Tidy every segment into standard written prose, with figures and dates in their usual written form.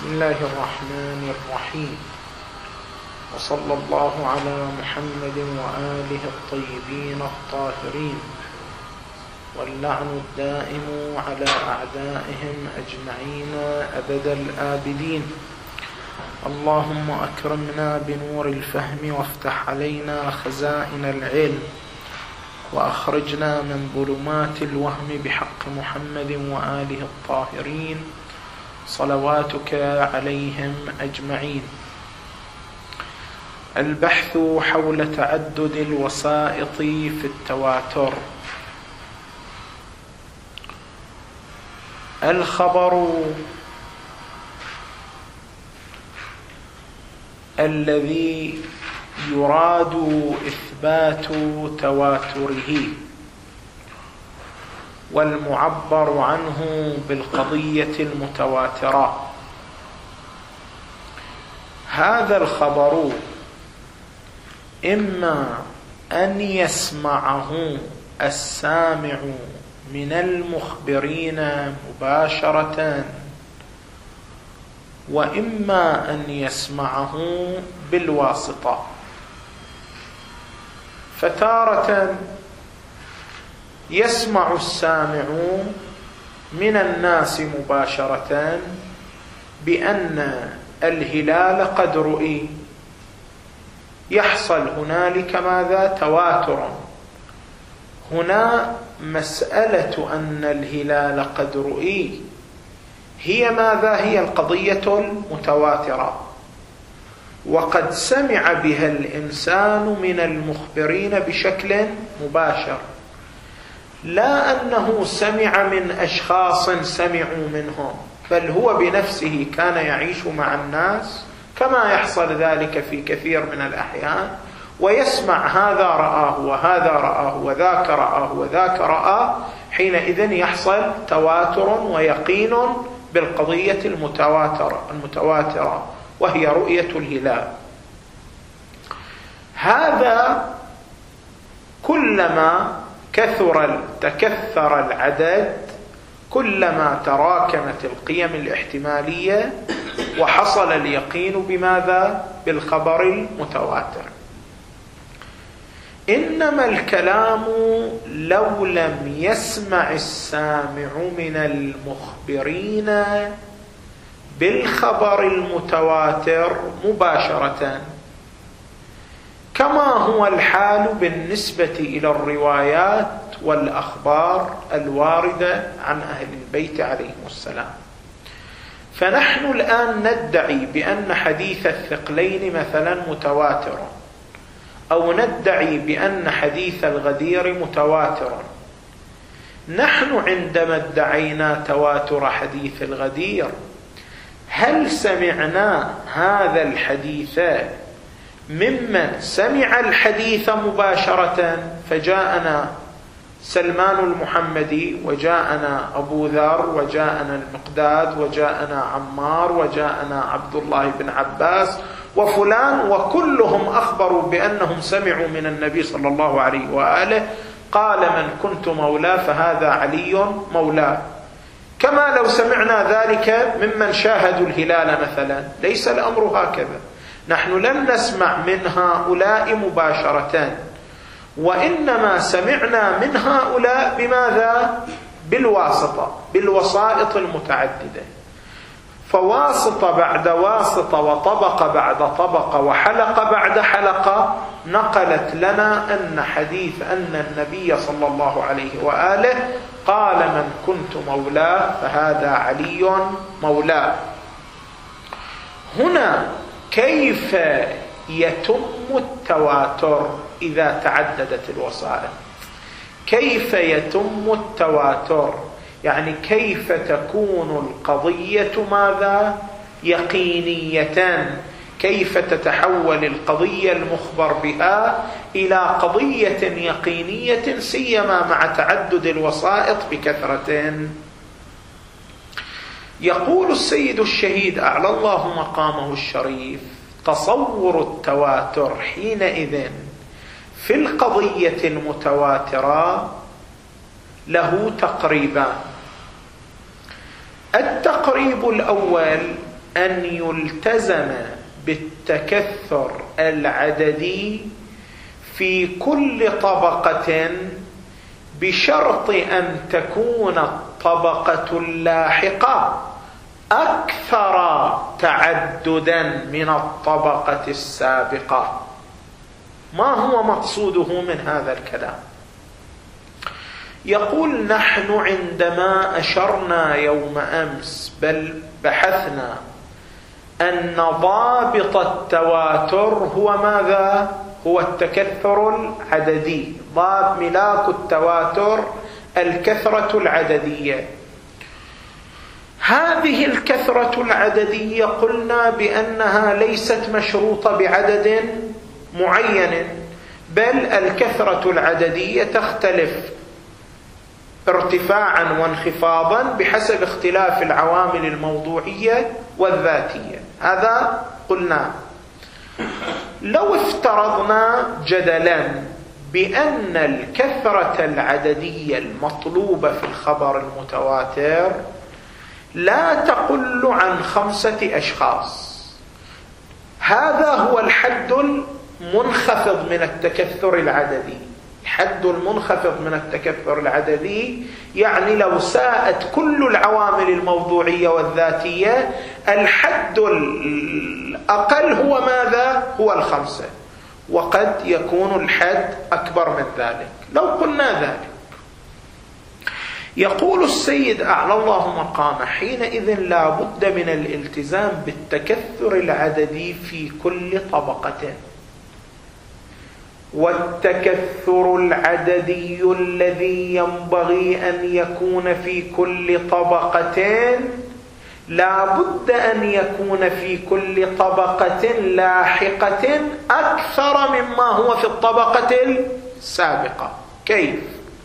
بسم الله الرحمن الرحيم، وصلى الله على محمد وآله الطيبين الطاهرين، واللعن الدائم على أعدائهم أجمعين أبد الآبدين. اللهم أكرمنا بنور الفهم وافتح علينا خزائن العلم، وأخرجنا من ظلمات الوهم بحق محمد وآله الطاهرين صلواتك عليهم أجمعين. البحث حول تعدد الوسائط في التواتر. الخبر الذي يراد إثبات تواتره والمعبر عنه بالقضية المتواترة، هذا الخبر إما أن يسمعه السامع من المخبرين مباشرة، وإما أن يسمعه بالواسطة. فتارة يسمع السامع من الناس مباشرة بأن الهلال قد رؤي، يحصل هنالك ماذا؟ تواتر. هنا مسألة أن الهلال قد رؤي هي ماذا؟ هي القضية المتواترة، وقد سمع بها الإنسان من المخبرين بشكل مباشر، لا أنه سمع من أشخاص سمعوا منهم، بل هو بنفسه كان يعيش مع الناس كما يحصل ذلك في كثير من الأحيان، ويسمع هذا رآه وهذا رآه وذاك رآه وذاك رآه. حينئذ يحصل تواتر ويقين بالقضية المتواترة وهي رؤية الهلال. هذا كلما تكثر العدد كلما تراكمت القيم الاحتمالية وحصل اليقين بماذا؟ بالخبر المتواتر. إنما الكلام لو لم يسمع السامع من المخبرين بالخبر المتواتر مباشرة، كما هو الحال بالنسبة إلى الروايات والأخبار الواردة عن أهل البيت عليهم السلام. فنحن الآن ندعي بأن حديث الثقلين مثلا متواتر، أو ندعي بأن حديث الغدير متواتر. نحن عندما ادعينا تواتر حديث الغدير، هل سمعنا هذا الحديث ممن سمع الحديث مباشرة؟ فجاءنا سلمان المحمدي، وجاءنا أبو ذر، وجاءنا المقداد، وجاءنا عمار، وجاءنا عبد الله بن عباس وفلان، وكلهم أخبروا بأنهم سمعوا من النبي صلى الله عليه وآله قال: من كنت مولاه فهذا علي مولاه. كما لو سمعنا ذلك ممن شاهدوا الهلال مثلا. ليس الأمر هكذا، نحن لم نسمع من هؤلاء مباشرة، وإنما سمعنا من هؤلاء بماذا؟ بالواسطة، بالوسائط المتعددة. فواسطة بعد واسطة وطبقة بعد طبقة وحلقة بعد حلقة نقلت لنا أن حديث أن النبي صلى الله عليه وآله قال: من كنت مولاه فهذا علي مولاه. هنا كيف يتم التواتر إذا تعددت الوسائل؟ كيف يتم التواتر؟ يعني كيف تكون القضية ماذا؟ يقينية. كيف تتحول القضية المخبر بها إلى قضية يقينية، سيما مع تعدد الوسائط بكثرة؟ يقول السيد الشهيد أعلى الله مقامه الشريف: تصور التواتر حينئذ في القضية المتواترة له تقريبان. التقريب الأول أن يلتزم بالتكثر العددي في كل طبقة بشرط أن تكون الطبقة اللاحقة أكثر تعددا من الطبقة السابقة. ما هو مقصوده من هذا الكلام؟ يقول: نحن عندما أشرنا يوم أمس بل بحثنا أن ضابط التواتر هو ماذا؟ هو التكثر العددي. ملاك التواتر الكثرة العددية. هذه الكثرة العددية قلنا بأنها ليست مشروطة بعدد معين، بل الكثرة العددية تختلف ارتفاعا وانخفاضا بحسب اختلاف العوامل الموضوعية والذاتية. هذا قلنا. لو افترضنا جدلا بأن الكثرة العددية المطلوبة في الخبر المتواتر لا تقل عن 5 أشخاص، هذا هو الحد المنخفض من التكثر العددي. الحد المنخفض من التكثر العددي يعني لو ساءت كل العوامل الموضوعية والذاتية، الحد الأقل هو ماذا؟ هو 5، وقد يكون الحد أكبر من ذلك لو قلنا ذلك. يقول السيد أعلى الله مقامه: حينئذ لا بد من الالتزام بالتكثر العددي في كل طبقة، والتكثر العددي الذي ينبغي أن يكون في كل طبقة لا بد أن يكون في كل طبقة لاحقة أكثر مما هو في الطبقة السابقة. كيف؟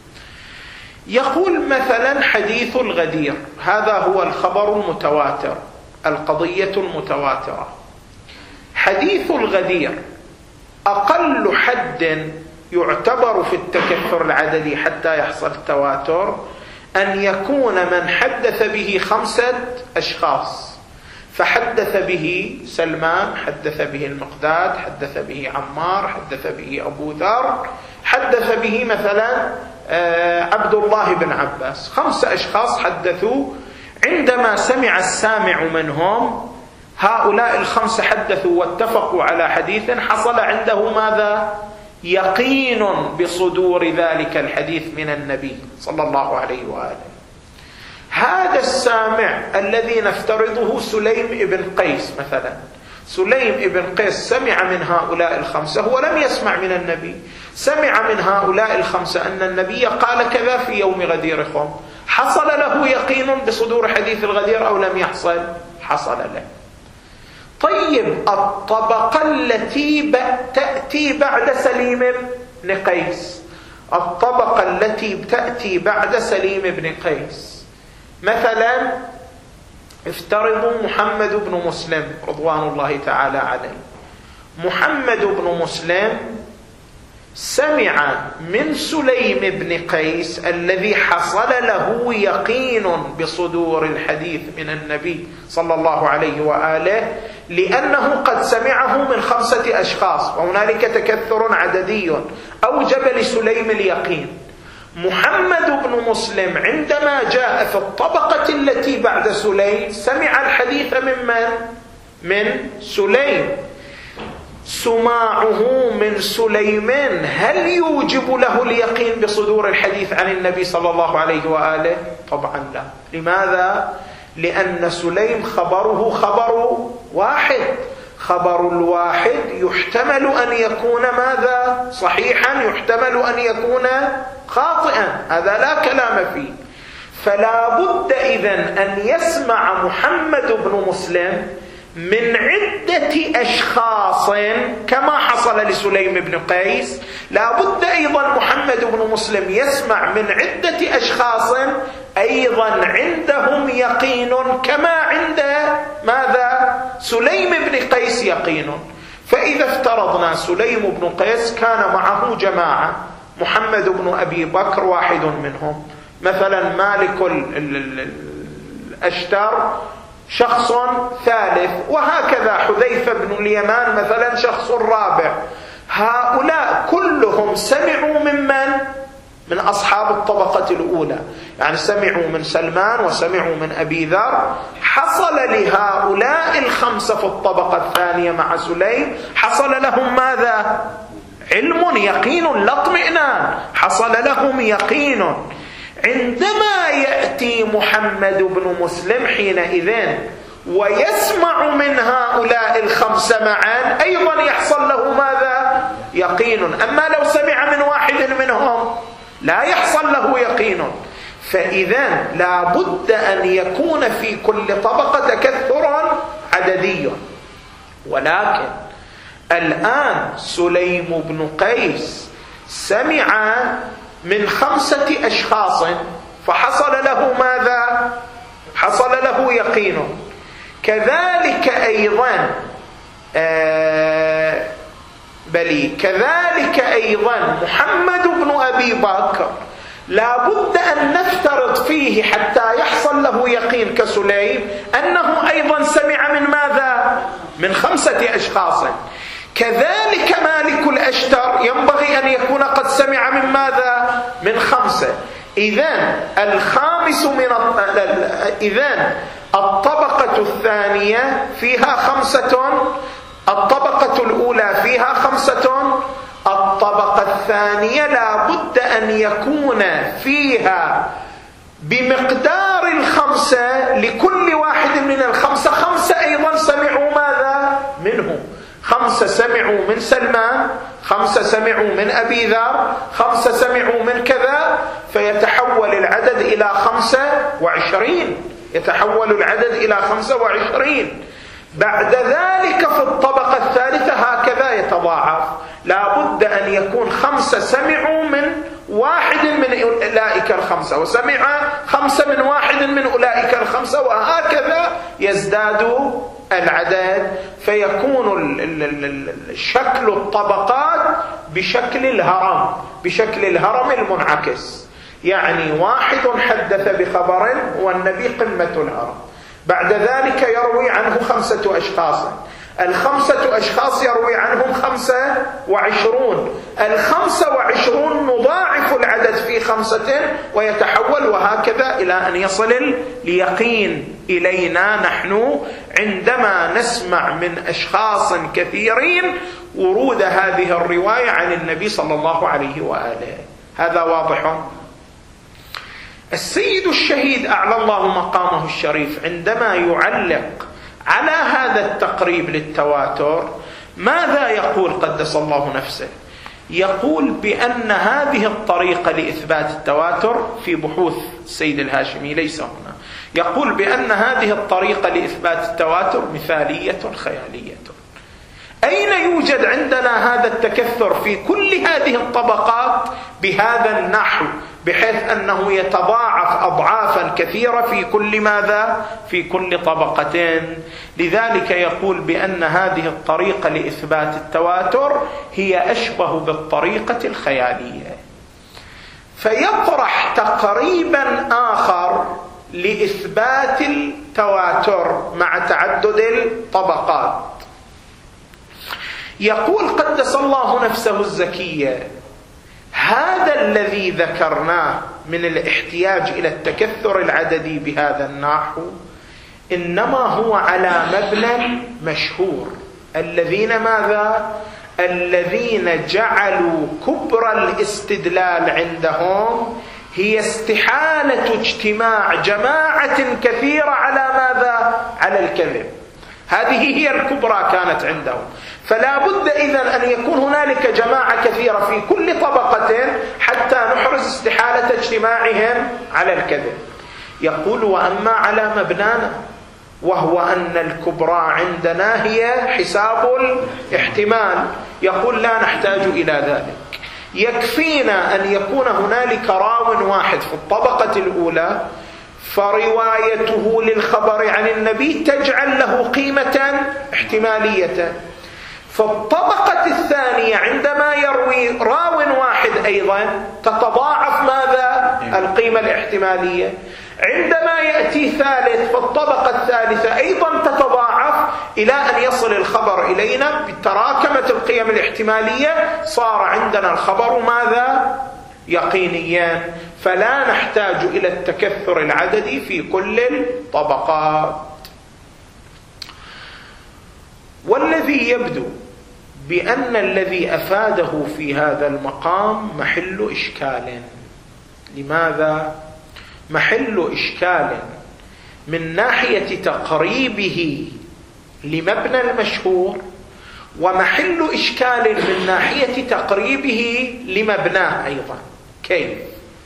يقول مثلا حديث الغدير، هذا هو الخبر المتواتر، القضية المتواترة. حديث الغدير أقل حد يعتبر في التكثر العددي حتى يحصل التواتر أن يكون من حدث به 5 أشخاص، فحدث به سلمان، حدث به المقداد، حدث به عمار، حدث به أبو ذر، حدث به مثلا عبد الله بن عباس. 5 أشخاص حدثوا. عندما سمع السامع منهم هؤلاء ال5 حدثوا واتفقوا على حديث، حصل عنده ماذا؟ يقين بصدور ذلك الحديث من النبي صلى الله عليه وآله. هذا السامع الذي نفترضه سليم ابن قيس مثلا، سليم ابن قيس سمع من هؤلاء ال5، هو لم يسمع من النبي، سمع من هؤلاء ال5 أن النبي قال كذا في يوم غديركم. حصل له يقين بصدور حديث الغدير أو لم يحصل؟ حصل له. طيب، الطبقة التي تأتي بعد سليم بن قيس، الطبقة التي تأتي بعد سليم بن قيس، مثلا افترضوا محمد بن مسلم رضوان الله تعالى عليه. محمد بن مسلم سمع من سليم بن قيس الذي حصل له يقين بصدور الحديث من النبي صلى الله عليه وآله، لأنه قد سمعه من 5 أشخاص، وهنالك تكثر عددي أوجب لسليم اليقين. محمد بن مسلم عندما جاء في الطبقة التي بعد سليم سمع الحديث من سليم. سماعه من سليمان هل يوجب له اليقين بصدور الحديث عن النبي صلى الله عليه وآله؟ طبعا لا. لماذا؟ لأن سليم خبره خبر واحد، خبر الواحد يحتمل أن يكون ماذا؟ صحيحا، يحتمل أن يكون خاطئا، هذا لا كلام فيه. فلا بد إذن أن يسمع محمد بن مسلم من عدة أشخاص كما حصل لسليم بن قيس. لا بد أيضا محمد بن مسلم يسمع من عدة أشخاص أيضا عندهم يقين كما عند ماذا؟ سليم بن قيس يقين. فإذا افترضنا سليم بن قيس كان معه جماعة، محمد بن أبي بكر واحد منهم، مثلا مالك الأشتر شخص ثالث، وهكذا حذيفة بن اليمان مثلا شخص رابع. هؤلاء كلهم سمعوا من أصحاب الطبقة الأولى، يعني سمعوا من سلمان وسمعوا من أبي ذر. حصل لهؤلاء الخمسة في الطبقة الثانية مع سليم حصل لهم ماذا؟ علم يقين لا اطمئنان، حصل لهم يقين. عندما يأتي محمد بن مسلم حينئذ ويسمع من هؤلاء الخمسة معا أيضا يحصل له ماذا؟ يقين. أما لو سمع من واحد منهم لا يحصل له يقين. فإذا لا بد أن يكون في كل طبقة تكثر عددي. ولكن الآن سليم بن قيس سمع من 5 أشخاص فحصل له ماذا؟ حصل له يقين. كذلك أيضا كذلك أيضا محمد بن أبي بكر لا بد أن نفترض فيه حتى يحصل له يقين كسليم أنه أيضا سمع من ماذا؟ من 5 أشخاص. كذلك مالك الأشتر ينبغي أن يكون قد سمع من ماذا؟ من 5. إذن الطبقة الثانية فيها 5، الطبقة الأولى فيها 5، الطبقة الثانية لا بد أن يكون فيها بمقدار 5 لكل واحد من 5 5 أيضا سمعوا ماذا؟ منه. 5 سمعوا من سلمان، 5 سمعوا من أبي ذر، 5 سمعوا من كذا، فيتحول العدد إلى 25. يتحول العدد إلى 25. بعد ذلك في الطبقة الثالثة هكذا يتضاعف. لا بد أن يكون 5 سمعوا من واحد من أولئك 5، وسمع 5 من واحد من أولئك 5، وهكذا يزداد العدد، فيكون شكل الطبقات بشكل الهرم المنعكس. يعني واحد حدث بخبر والنبي قمة الهرم، بعد ذلك يروي عنه 5 أشخاص، 5 أشخاص يروي عنهم 25، 25 نضاعف العدد في 5 ويتحول، وهكذا إلى أن يصل اليقين إلينا نحن عندما نسمع من أشخاص كثيرين ورود هذه الرواية عن النبي صلى الله عليه وآله. هذا واضح. السيد الشهيد أعلى الله مقامه الشريف عندما يعلق على هذا التقريب للتواتر ماذا يقول قدس الله نفسه؟ يقول بأن هذه الطريقة لإثبات التواتر في بحوث السيد الهاشمي ليس هنا، يقول بأن هذه الطريقة لإثبات التواتر مثالية خيالية. أين يوجد عندنا هذا التكثر في كل هذه الطبقات بهذا النحو بحيث أنه يتضاعف أضعافا كثيرة في كل ماذا؟ في كل طبقتين. لذلك يقول بأن هذه الطريقة لإثبات التواتر هي أشبه بالطريقة الخيالية. فيطرح تقريبا آخر لإثبات التواتر مع تعدد الطبقات. يقول قدس الله نفسه الزكية: هذا الذي ذكرناه من الاحتياج إلى التكثر العددي بهذا النحو إنما هو على مبنى مشهور. الذين ماذا؟ الذين جعلوا كبر الاستدلال عندهم هي استحالة اجتماع جماعة كثيرة على ماذا؟ على الكذب. هذه هي الكبرى كانت عندهم. فلا بد إذن أن يكون هنالك جماعة كثيرة في كل طبقة حتى نحرز استحالة اجتماعهم على الكذب. يقول: وأما على مبنانا وهو أن الكبرى عندنا هي حساب الاحتمال، يقول: لا نحتاج إلى ذلك، يكفينا أن يكون هنالك راو واحد في الطبقة الأولى فروايته للخبر عن النبي تجعل له قيمة احتمالية. في الطبقة الثانية عندما يروي راو واحد أيضا تتضاعف ماذا؟ القيمة الاحتمالية. عندما يأتي ثالث في الطبقة الثالثة أيضا تتضاعف إلى أن يصل الخبر إلينا بتراكمة القيم الاحتمالية، صار عندنا الخبر ماذا؟ يقينيا، فلا نحتاج إلى التكثر العددي في كل الطبقات. والذي يبدو بأن الذي أفاده في هذا المقام محل إشكال. لماذا؟ محل إشكال من ناحية تقريبه لمبنى المشهور، ومحل إشكال من ناحية تقريبه لمبناه أيضا. كيف؟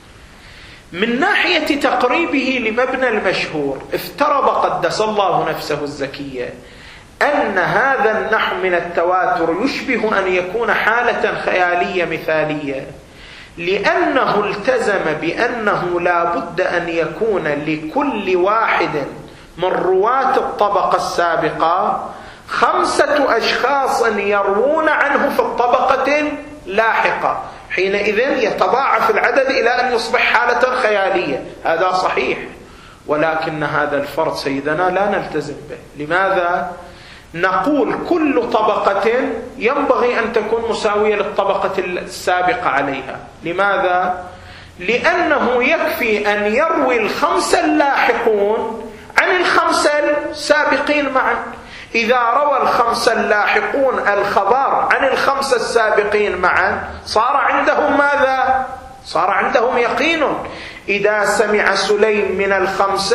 من ناحية تقريبه لمبنى المشهور افترض قدس الله نفسه الزكية أن هذا النحو من التواتر يشبه أن يكون حالة خيالية مثالية، لأنه التزم بأنه لا بد أن يكون لكل واحد من رواة الطبقة السابقة 5 أشخاص يروون عنه في الطبقة اللاحقة، حينئذ يتضاعف العدد إلى أن يصبح حالة خيالية. هذا صحيح، ولكن هذا الفرض سيدنا لا نلتزم به. لماذا؟ نقول كل طبقة ينبغي أن تكون مساوية للطبقة السابقة عليها. لماذا؟ لأنه يكفي أن يروي ال5 اللاحقون عن ال5 السابقين معا. إذا روى ال5 اللاحقون الخبر عن ال5 السابقين معا صار عندهم ماذا؟ صار عندهم يقين. إذا سمع سليم من ال5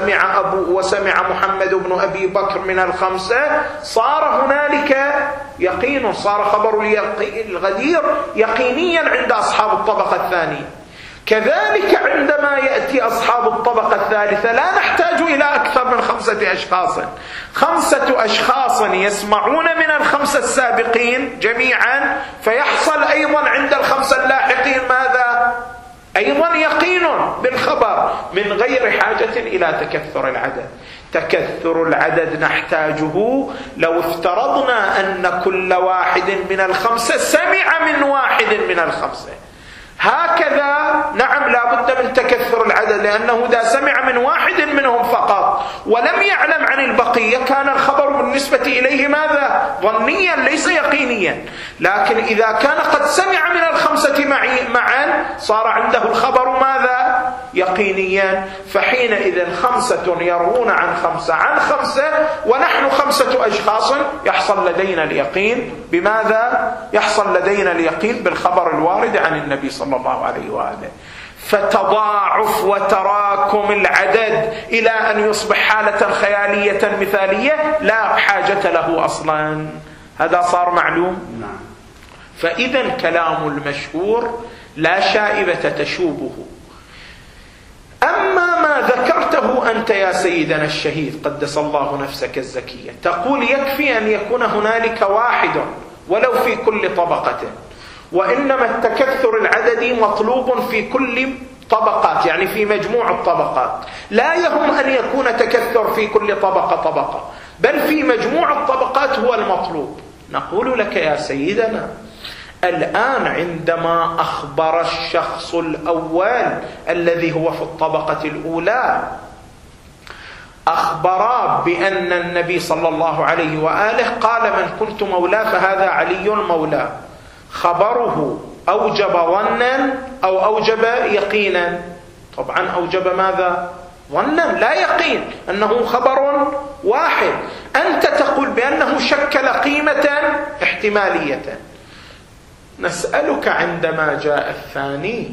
وسمع محمد بن أبي بكر من ال5 صار هنالك يقين، صار خبر الغدير يقينيا عند أصحاب الطبقة الثانية. كذلك عندما يأتي أصحاب الطبقة الثالثة لا نحتاج إلى أكثر من 5 أشخاص. 5 أشخاص يسمعون من ال5 السابقين جميعا، فيحصل أيضا عند ال5 اللاحقين ماذا؟ أيضا يقين بالخبر من غير حاجة إلى تكثر العدد. تكثر العدد نحتاجه لو افترضنا أن كل واحد من ال5 سمع من واحد من ال5. هكذا نعم لا بد من تكثر العدد، لأنه إذا سمع من واحد منهم فقط ولم يعلم عن البقية كان الخبر بالنسبة إليه ماذا؟ ظنيا ليس يقينيا. لكن إذا كان قد سمع من ال5 معا صار عنده الخبر ماذا؟ يقينيا. فحينئذ 5 يروون عن 5 عن 5 ونحن 5 أشخاص يحصل لدينا اليقين. بماذا؟ يحصل لدينا اليقين بالخبر الوارد عن النبي صلى الله عليه وآله. فتضاعف وتراكم العدد إلى أن يصبح حالة خيالية مثالية لا حاجة له أصلا. هذا صار معلوم؟ فإذا كلام المشهور لا شائبة تشوبه. أما ما ذكرته أنت يا سيدنا الشهيد قدس الله نفسك الزكية، تقول يكفي أن يكون هنالك واحد ولو في كل طبقة، وإنما التكثر العددي مطلوب في كل طبقات، يعني في مجموع الطبقات. لا يهم أن يكون تكثر في كل طبقة، بل في مجموع الطبقات هو المطلوب. نقول لك يا سيدنا الآن عندما أخبر الشخص الأول الذي هو في الطبقة الأولى أخبر بأن النبي صلى الله عليه وآله قال من كنت مولاه فهذا علي مولاه، خبره أوجب ظنا أو أوجب يقينا؟ طبعا أوجب ماذا؟ ظنا لا يقين، أنه خبر واحد. أنت تقول بأنه شكل قيمة احتمالية. نسألك عندما جاء الثاني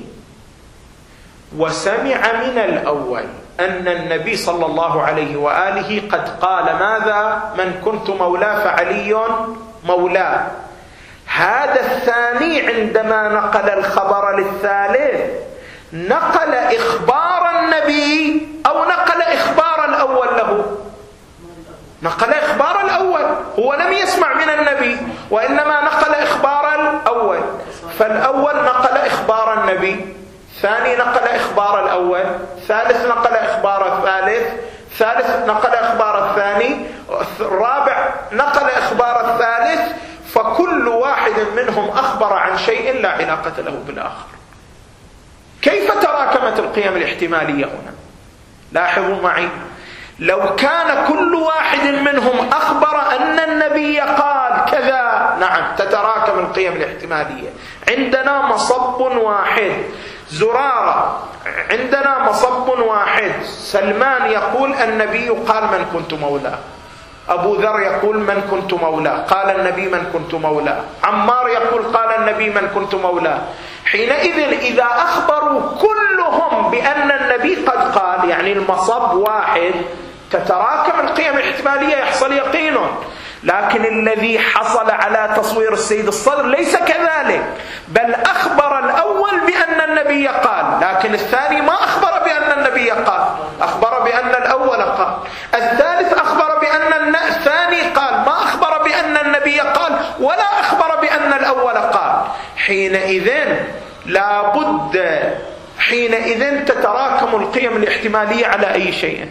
وسمع من الأول أن النبي صلى الله عليه وآله قد قال ماذا؟ من كنت مولاه فعلي مولاه. هذا الثاني عندما نقل الخبر للثالث نقل إخبار النبي أو نقل إخبار الأول له؟ نقل إخبار الأول. هو لم يسمع من النبي وإنما نقل إخبار الأول. فالأول نقل إخبار النبي، ثاني نقل إخبار الأول، ثالث نقل إخبار الثالث، ثالث نقل إخبار الثاني، الرابع نقل إخبار الثالث. فكل واحد منهم أخبر عن شيء لا علاقة له بالآخر. كيف تراكمت القيم الاحتمالية هنا؟ لاحظوا معي، لو كان كل واحد منهم أخبر أن النبي قال كذا، نعم تتراكم القيم الاحتمالية. عندنا مصب واحد، زرارة، عندنا مصب واحد، سلمان يقول النبي قال من كنت مولاه، أبو ذر يقول من كنت مولاه، قال النبي من كنت مولاه، عمار يقول قال النبي من كنت مولاه. حينئذ إذا أخبروا كلهم بأن النبي قد قال، يعني المصب واحد، تتراكم القيم الاحتمالية، يحصل يقين. لكن الذي حصل على تصوير السيد الصدر ليس كذلك، بل أخبر الأول بأن النبي قال، لكن الثاني ما أخبر بأن النبي قال، أخبر بأن الأول قال. الثالث أخبر بأن الثاني قال، ما أخبر بأن النبي قال ولا أخبر بأن الأول قال. حينئذ لابد، حينئذ تتراكم القيم الاحتمالية على أي شيء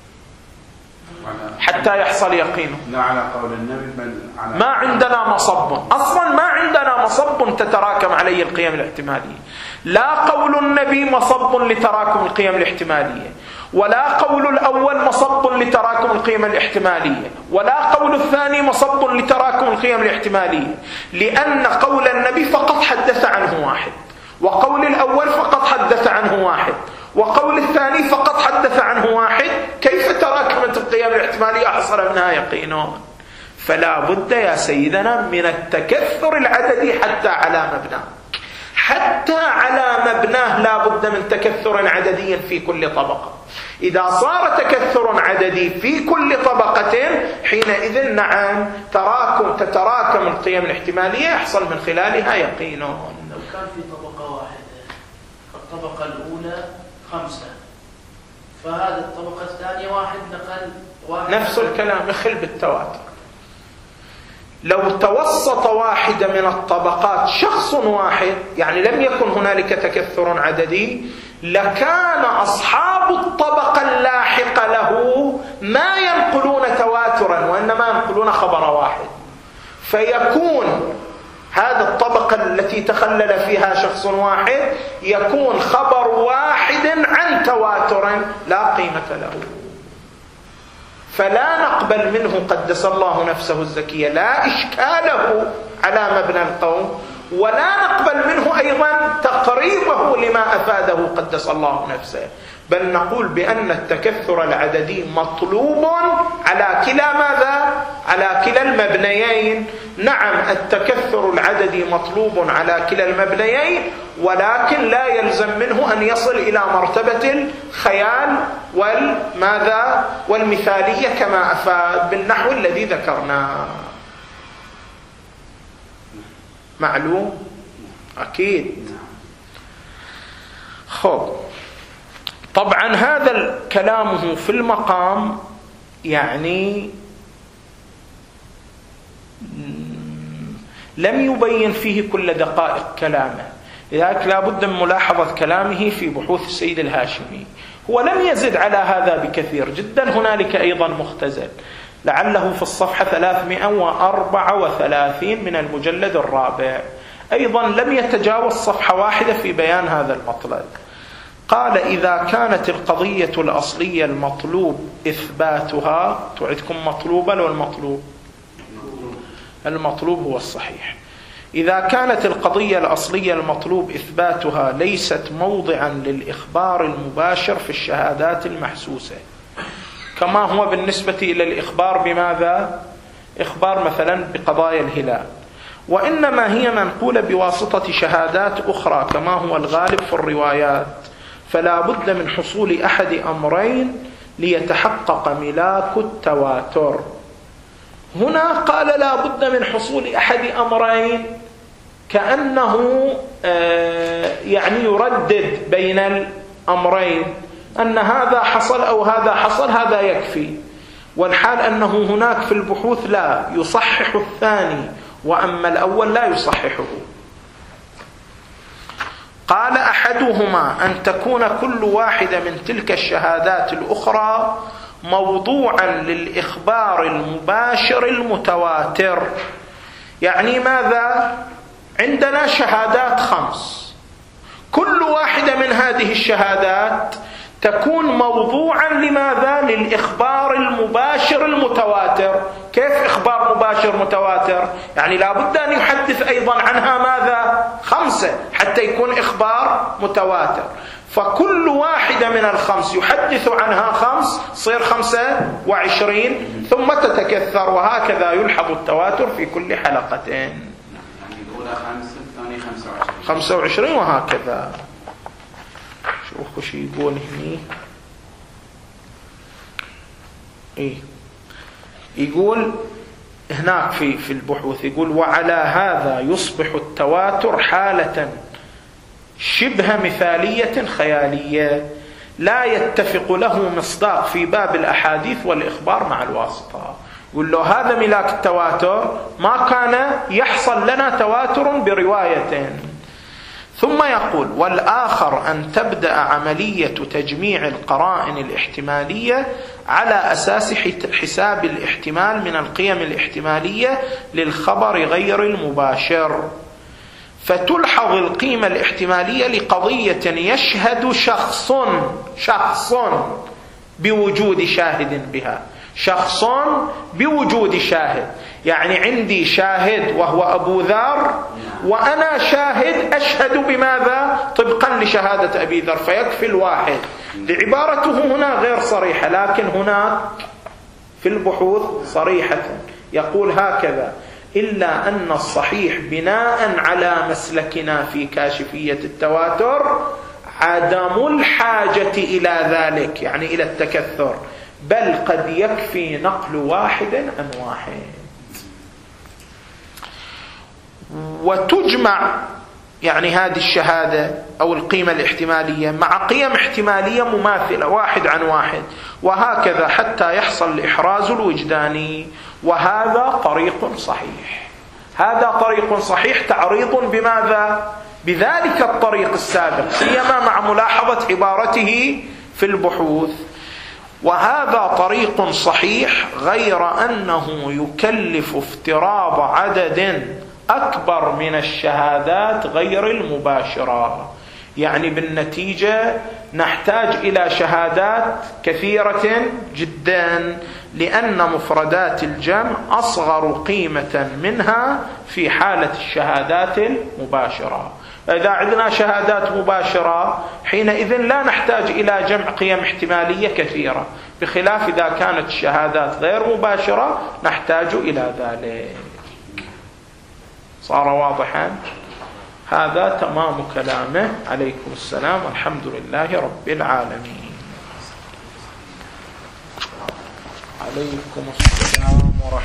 حتى يحصل يقينه. لا على قول النبي بل على ما عندنا مصب، أصلا ما عندنا مصب تتراكم عليه القيم الاحتمالية. لا قول النبي مصب لتراكم القيم الاحتمالية، ولا قول الأول مصب لتراكم القيم الاحتمالية، ولا قول الثاني مصب لتراكم القيم الاحتمالية، لأن قول النبي فقط حدث عنه واحد، وقول الأول فقط حدث عنه واحد، وقول الثاني فقط حدث عنه واحد. كيف تراكمت القيم الاحتمالية حصل منها يقينون؟ فلا بد يا سيدنا من التكثر العددي حتى على مبناه، حتى على مبناه لا بد من تكثر عددي في كل طبقة. إذا صار تكثر عددي في كل طبقة حينئذ نعم تتراكم القيم الاحتمالية، يحصل من خلالها يقينون. لو كان في طبقة واحدة، الطبقة الأولى 5، فهذه الطبقة الثانية واحد نقل واحد، نفس الكلام يخل بالتواتر. لو توسط واحدة من الطبقات شخص واحد، يعني لم يكن هنالك تكثر عددي، لكان أصحاب الطبقة اللاحقة له ما ينقلون تواترا وإنما ينقلون خبر واحد، فيكون هذه الطبقة التي تخلل فيها شخص واحد يكون خبر واحد عن تواتر لا قيمة له. فلا نقبل منه قدس الله نفسه الزكية لا إشكاله على مبنى القوم، ولا نقبل منه أيضا تقريبه لما أفاده قدس الله نفسه، بل نقول بأن التكثر العددي مطلوب على كلا ماذا؟ على كلا المبنيين. نعم التكثر العددي مطلوب على كلا المبنيين، ولكن لا يلزم منه أن يصل إلى مرتبة الخيال والماذا؟ والمثالية كما أفاد بالنحو الذي ذكرناه. معلوم؟ أكيد. خب، طبعا هذا كلامه في المقام يعني لم يبين فيه كل دقائق كلامه، لذلك لا بد من ملاحظة كلامه في بحوث السيد الهاشمي. هو لم يزد على هذا بكثير جدا، هنالك أيضا مختزل لعله في الصفحة 334 من المجلد الرابع، أيضا لم يتجاوز صفحة واحدة في بيان هذا المطلب. قال: إذا كانت القضية الأصلية المطلوب إثباتها، تعدكم مطلوبا والمطلوب المطلوب هو الصحيح. إذا كانت القضية الأصلية المطلوب إثباتها ليست موضعا للإخبار المباشر في الشهادات المحسوسة، كما هو بالنسبة إلى الإخبار بماذا؟ إخبار مثلا بقضايا الهلال، وإنما هي منقولة بواسطة شهادات أخرى كما هو الغالب في الروايات، فلا بد من حصول أحد أمرين ليتحقق ملاك التواتر. هنا قال لا بد من حصول أحد أمرين، كأنه يعني يردد بين الأمرين، أن هذا حصل أو هذا حصل هذا يكفي، والحال أنه هناك في البحوث لا يصحح الثاني، وأما الأول لا يصححه. قال: أحدهما أن تكون كل واحدة من تلك الشهادات الأخرى موضوعا للإخبار المباشر المتواتر. يعني ماذا؟ عندنا شهادات 5، كل واحدة من هذه الشهادات تكون موضوعا لماذا؟ للإخبار المباشر المتواتر. كيف إخبار مباشر متواتر؟ يعني لا بد أن يحدث أيضا عنها ماذا؟ 5 حتى يكون إخبار متواتر. فكل واحدة من ال5 يحدث عنها 5 تصير 25 ثم تتكثر، وهكذا يلحظ التواتر في كل حلقتين. يعني الأولى 5 الثانية 25 25 وهكذا. شوفوا شو يقول هني. يقول هناك في البحوث، يقول وعلى هذا يصبح التواتر حالة شبه مثالية خيالية لا يتفق له مصداق في باب الأحاديث والإخبار مع الواسطة. يقول له هذا ملاك التواتر ما كان يحصل لنا تواتر برواية. ثم يقول والآخر أن تبدأ عملية تجميع القرائن الاحتمالية على أساس حساب الاحتمال من القيم الاحتمالية للخبر غير المباشر، فتلحظ القيمة الاحتمالية لقضية يشهد شخص بوجود شاهد بها، شخص بوجود شاهد. يعني عندي شاهد وهو أبو ذر، وأنا شاهد أشهد بماذا؟ طبقا لشهادة أبي ذر، فيكفي الواحد. لعبارته هنا غير صريحة، لكن هناك في البحوث صريحة. يقول هكذا: إلا أن الصحيح بناء على مسلكنا في كاشفية التواتر عدم الحاجة إلى ذلك، يعني إلى التكثر، بل قد يكفي نقل واحد عن واحد. وتجمع يعني هذه الشهادة أو القيمة الاحتمالية مع قيم احتمالية مماثلة واحد عن واحد، وهكذا حتى يحصل الإحراز الوجداني. وهذا طريق صحيح، هذا طريق صحيح تعريض بماذا؟ بذلك الطريق السابق، سيما مع ملاحظة عبارته في البحوث. وهذا طريق صحيح غير أنه يكلف افتراض عدد أكبر من الشهادات غير المباشرة. يعني بالنتيجة نحتاج إلى شهادات كثيرة جدا، لأن مفردات الجمع أصغر قيمة منها في حالة الشهادات المباشرة. إذا عندنا شهادات مباشرة حينئذ لا نحتاج إلى جمع قيم احتمالية كثيرة، بخلاف إذا كانت الشهادات غير مباشرة نحتاج إلى ذلك. صار واضحا؟ هذا تمام كلامه. عليكم السلام والحمد لله رب العالمين. عليكم السلام ورحمة الله.